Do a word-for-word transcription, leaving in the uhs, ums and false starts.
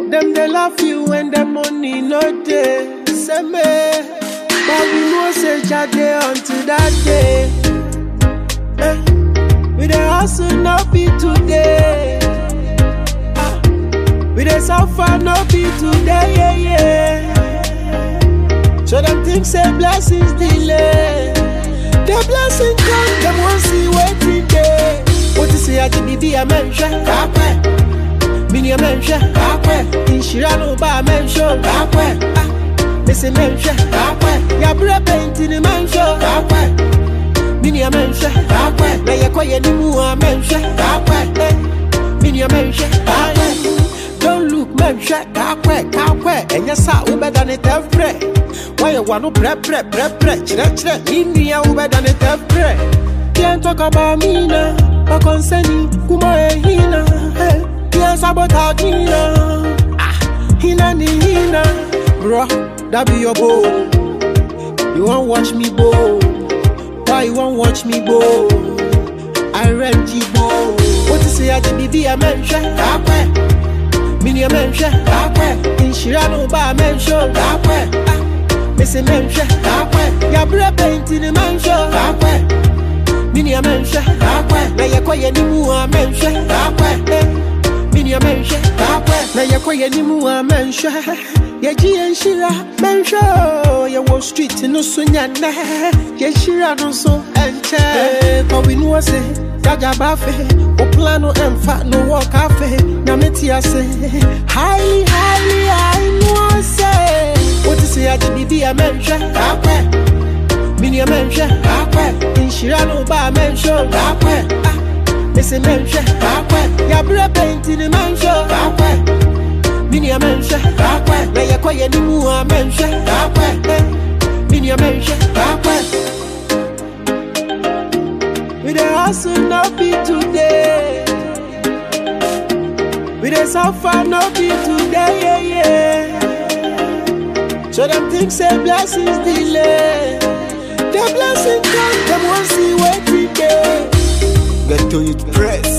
Them they love you when the money no day. Say me, but we know say Jade until that day. Eh, we dey hustle not be today. Ah, we dey suffer not be today. Yeah, yeah. So them things say blessings delay. The blessing come, them won't see waiting day. What you say I did be a mention? Mini a mention, Inshirano ba mention, Missy mention, ya bre paint in the mansion, Mini a mention, na ya koye ni mu a mention, Mini a mention, don't look mention, kakwe, kakwe, and ya sa ube than it every. Why you want to prep, prep, prep, prep, chre, chre, India ube than it every. Can't talk about me now, but concerning kuma e hina, hey. Yes, about how Hina, ah, Hina ni Hina, bro, that be your bow. You won't watch me bow. Why you won't watch me bow? I rent you bow. What you say I did be a mention? Kakwe, mini a mention. Kakwe, Inshirano ba mention. Kakwe, Missy mention. Kakwe, ya bre paint in the mansion. Kakwe, mini a mention. Kakwe, na ya koye ni mu a mention. Kakwe, mini a mention, na ya koye ni mu a mention. Ya ji enshira mention, ya Wall Street no so nyane. Ya shira no so enche. But we know say, Jaja bafe, o plano emfa no walk cafe. Na meti a say, highly, highly, I know say. What you say I did be a mention, mini a mention, Inshira no ba mention, Missy mention, ya bre paint in the mansion, mini a mention, na ya koye ni mu a mention, mini a mention. We dey hustle not be today. We dey suffer not be today, yeah, yeah. So them things say blessings delay. The blessing come, them won't see waiting day. Get to it, press.